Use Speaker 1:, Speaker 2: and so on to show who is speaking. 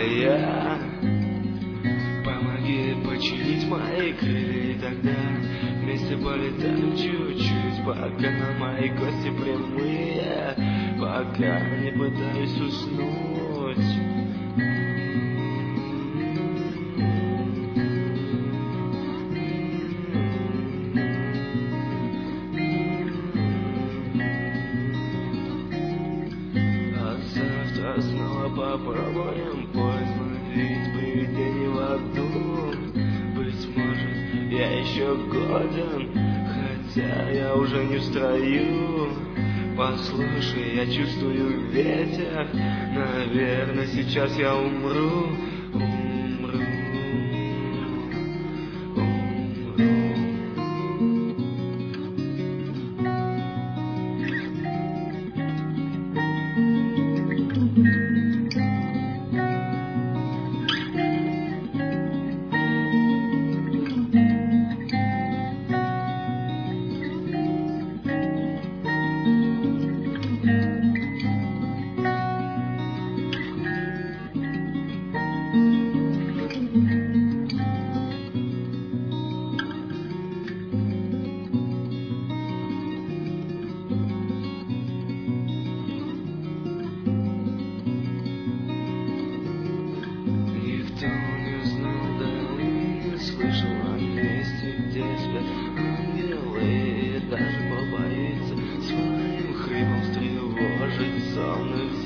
Speaker 1: моя. Помоги починить мои крылья, тогда вместе полетаем чуть-чуть, пока мои кости прямые, пока не пытаюсь уснуть. А завтра снова попробуем поизловить привидений в аду. Быть может, я еще годен, хотя я уже не в строю. Послушай, я чувствую ветер, наверное, сейчас я умру. Никто не знал, да и не слышал о месте, где спят ангелы, и даже побоится своим хрипом встревожить сонных